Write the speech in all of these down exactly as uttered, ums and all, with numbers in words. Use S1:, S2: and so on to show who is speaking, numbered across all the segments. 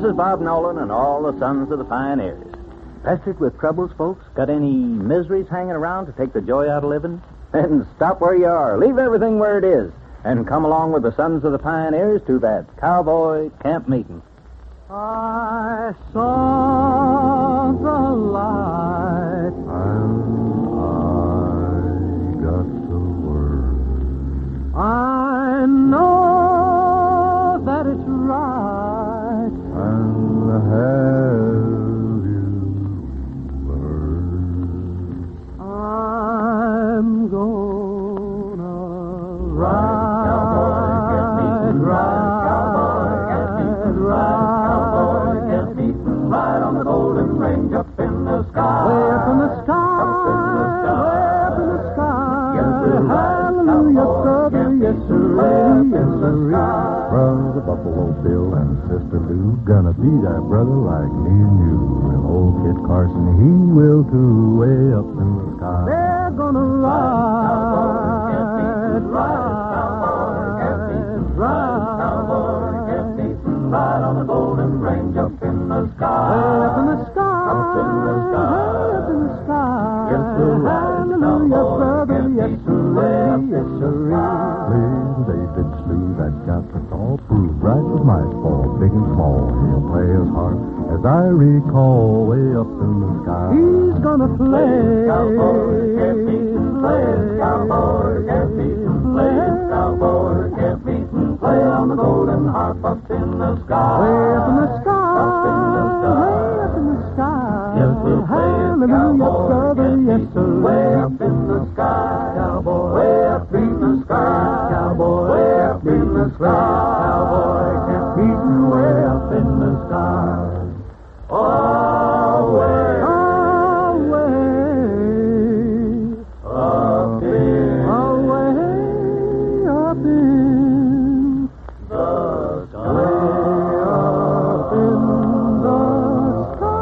S1: This is Bob Nolan and all the sons of the pioneers. Pestered with troubles, folks? Got any miseries hanging around to take the joy out of living? Then stop where you are. Leave everything where it is. And come along with the sons of the pioneers to that cowboy camp meeting.
S2: I saw the light.
S3: And I got the word.
S2: I know that it's right.
S3: And have you heard?
S2: I'm gonna ride.
S3: Brother Buffalo Bill and Sister Lou gonna be there, brother, like me and you. And old Kid Carson, he will too, way up in the sky.
S2: They're gonna ride, ride, ride,
S4: ride on the golden range up in the sky.
S2: Way up in the sky,
S4: up in the sky,
S2: way up in the sky.
S4: Yes, sir,
S2: Hallelujah, brother, yes, sir, yes, sir.
S3: Little David Slew, that got us all proved right as mice fall, big and small. He'll play his harp, as I recall, way up in the sky.
S2: He's gonna play,
S4: cowboy, can't beat and play, cowboy, can't beat and play, cowboy, can't beat and play on the golden harp up in the sky.
S2: Way up in the sky,
S4: up in the sky,
S2: way up in the sky.
S4: Yes, we'll play it,
S2: Hallelujah,
S4: cowboy,
S2: brother,
S4: can't
S2: yes,
S4: beat
S2: sir.
S4: way up in the sky, cowboy, way up in the sky, cowboy, way up in the sky, cowboy, can't beat and way up in the sky. Away,
S2: Away,
S4: up in
S2: away, up in
S4: the sky.
S2: up in the sky.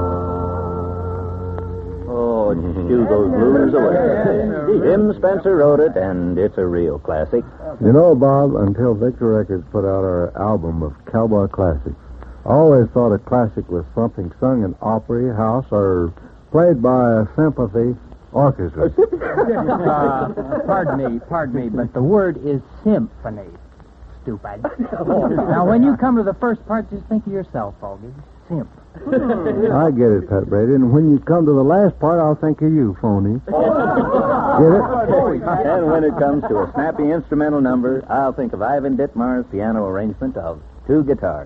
S1: Oh, shoo those blues away. Jim Spencer wrote it, and it's a real classic.
S3: You know, Bob, until Victor Records put out our album of cowboy classics, I always thought a classic was something sung in opera house or played by a sympathy orchestra.
S5: Uh, pardon me, pardon me, but the word is symphony, stupid. Now, when you come to the first part, just think of yourself, Foggy. Simp.
S3: I get it, Pet Brady, and when you come to the last part, I'll think of you, phony. Get it?
S1: And when it comes to a snappy instrumental number, I'll think of Ivan Ditmar's piano arrangement of Two Guitars.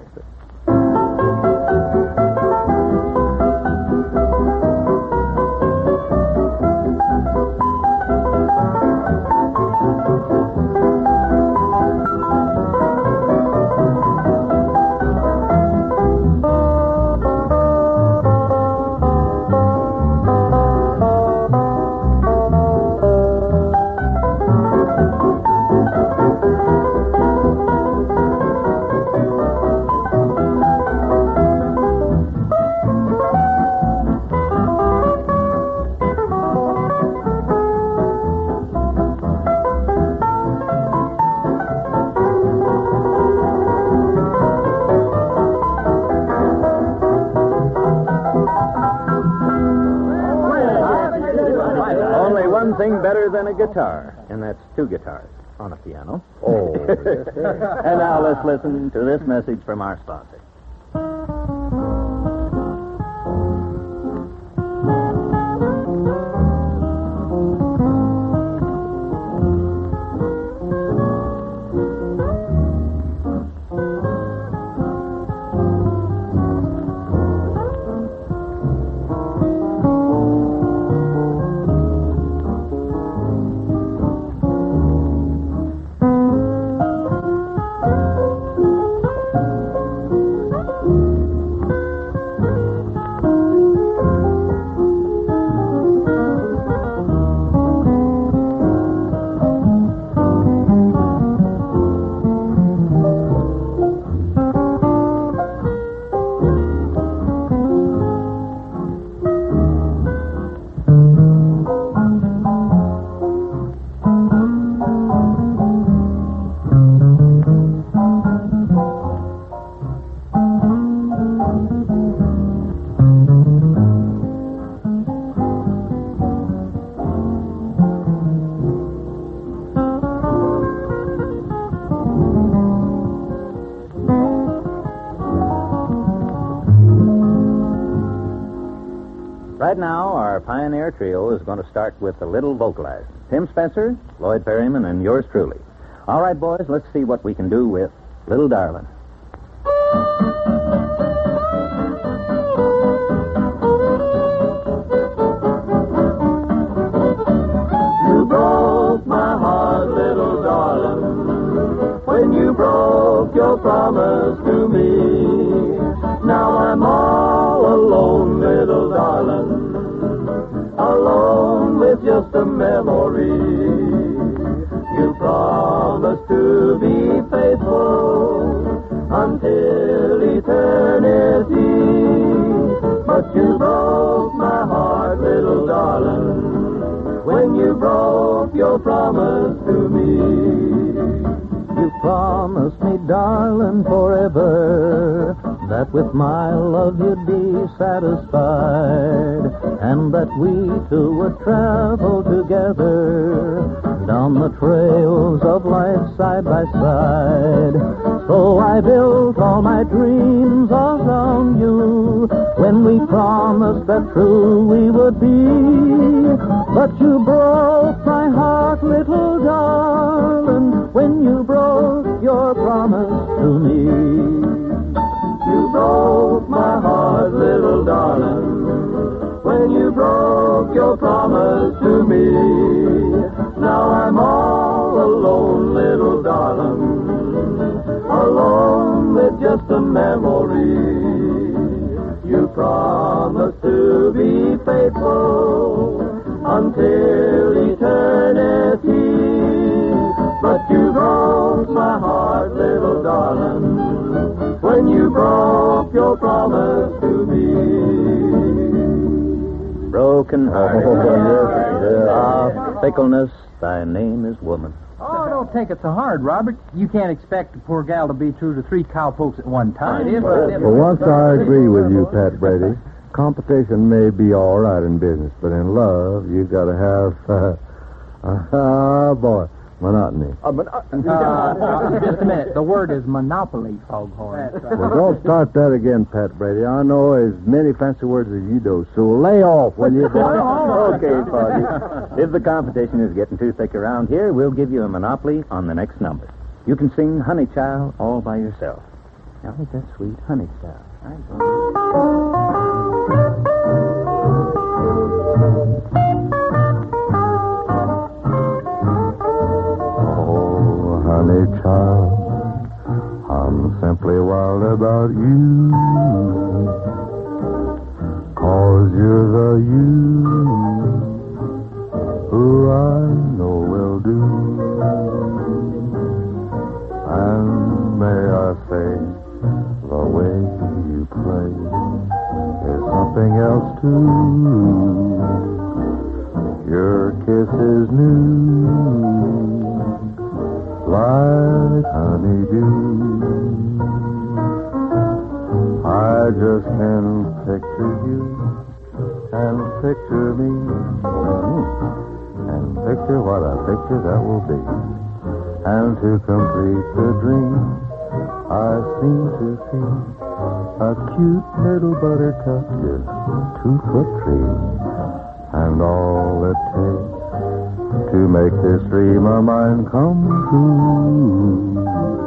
S1: Thing better than a guitar, and that's two guitars on a piano.
S3: Oh.
S1: And now let's listen to this message from our sponsor. Right now, our pioneer trio is going to start with a little vocalizing. Tim Spencer, Lloyd Perryman, and yours truly. All right, boys, let's see what we can do with Little Darling.
S4: You broke my heart, little darling, when you broke your promise to me. Now I'm all alone, little darling, alone with just a memory. You promised to be faithful until eternity, but you broke my heart, little darling, when you broke your promise to me.
S2: You promised me, darling, forever, that with my love you'd be satisfied, and that we two would travel together down the trails of life side by side. So I built all my dreams around you when we promised that true we would be. But you broke my heart, little darling, when you broke your promise to me.
S4: You broke my heart, little darling, when you broke your promise to me. Now I'm all alone, little darling, alone with just a memory. You promised to be faithful until eternity, but you broke my heart, little darling, when you broke your promise to me.
S1: Broken hearted. Ah, fickleness, thy name is woman.
S5: Oh, don't take it so hard, Robert. You can't expect a poor gal to be true to three cowpokes at one time.
S3: For once, I agree with you, Pat Brady. Competition may be all right in business, but in love, you've got to have, uh, ah, uh, boy, monotony.
S5: Uh, but, uh, uh, just a minute. The word is monopoly, Foghorn.
S3: Well, don't start that again, Pat Brady. I know as many fancy words as you do, so lay off when you do.
S1: Okay, Foggy. If the competition is getting too thick around here, we'll give you a monopoly on the next number. You can sing Honey Child all by yourself. Now, ain't that sweet? Honey Child.
S3: Oh, honey child, I'm simply wild about you, 'cause you're the you who I know will do. And may I say, the way you play is something else too. Your kiss is new, like honeydew. I just can picture you and picture me, and picture what a picture that will be. And to complete the dream, I seem to see a cute little buttercup, just two foot tree, and all it takes to make this dream of mine come true.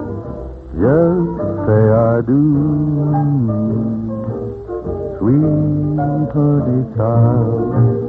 S3: Just say I do, sweet honey child.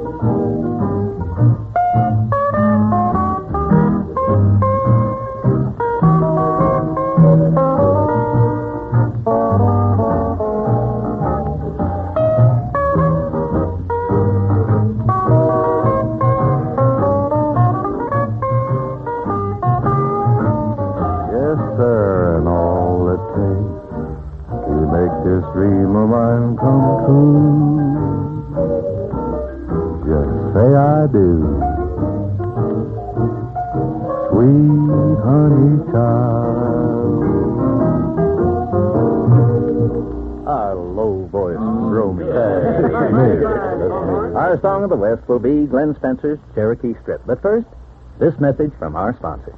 S3: This dream of mine come true. Just say I do, sweet honey child.
S1: Our low voice drove me. Our song of the West will be Glenn Spencer's Cherokee Strip. But first, this message from our sponsor.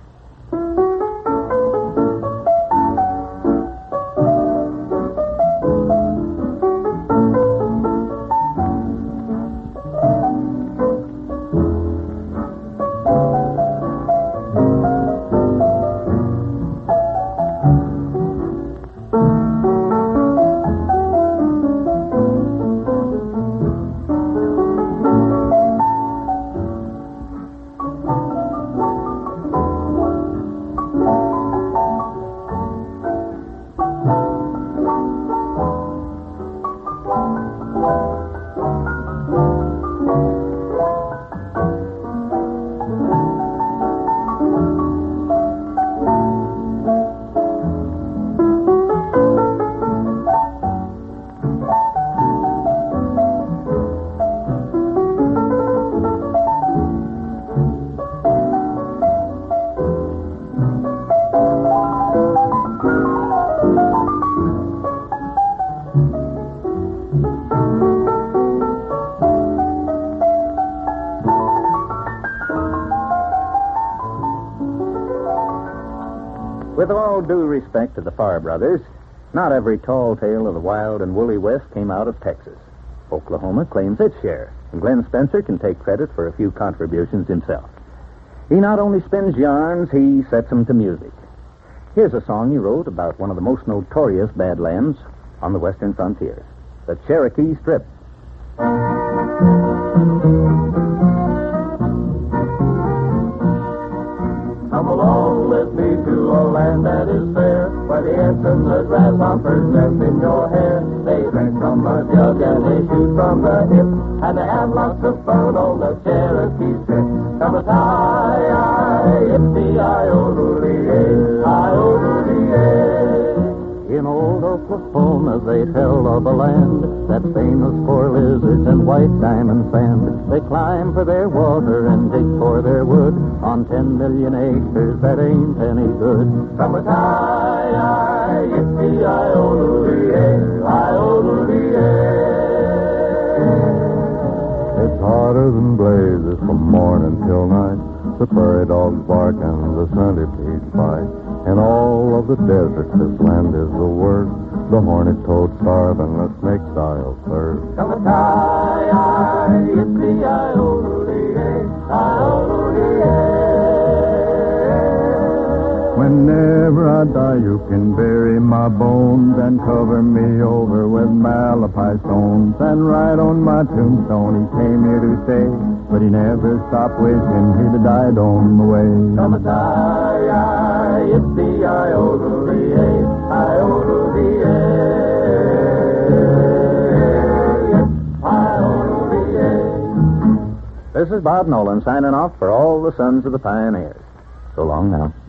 S1: With all due respect to the Farr brothers, not every tall tale of the wild and woolly West came out of Texas. Oklahoma claims its share, and Glenn Spencer can take credit for a few contributions himself. He not only spins yarns, he sets them to music. Here's a song he wrote about one of the most notorious badlands on the western frontier, the Cherokee Strip.
S4: Come along with me to a land that is fair, where the ants and the grasshoppers nest in your hair. They drink from a jug and they shoot from the hip, and they have lots of fun on the Cherokee Strip. Come a tie, yippee-i-o-doo-dee-ay, I-o-doo-dee-ay.
S2: In old Oklahoma they tell of a land that's famous for lizards and white diamond sand. They climb for their water and dig for their wood on ten million acres that ain't any good.
S4: Come a tie, yippee-i-o-doo-dee-ay, I-o-doo-dee-ay.
S3: It's hotter than blazes from morning till night. The prairie dogs bark and the centipedes bite. In all of the desert, this land is the worst. The hornet toad starve and the snake style serve.
S4: Come a tie, yippee-i-o-doo-dee-ay, I-o-doo-dee-ay.
S3: Whenever I die, you can bury my bones and cover me over with malachi stones. And write on my tombstone, he came here to stay, but he never stopped wishing he'd have died on the way.
S4: Come a tie, yippee-i-o-doo-dee-ay, I-o-doo-dee-ay.
S1: This is Bob Nolan signing off for all the sons of the pioneers. So long now.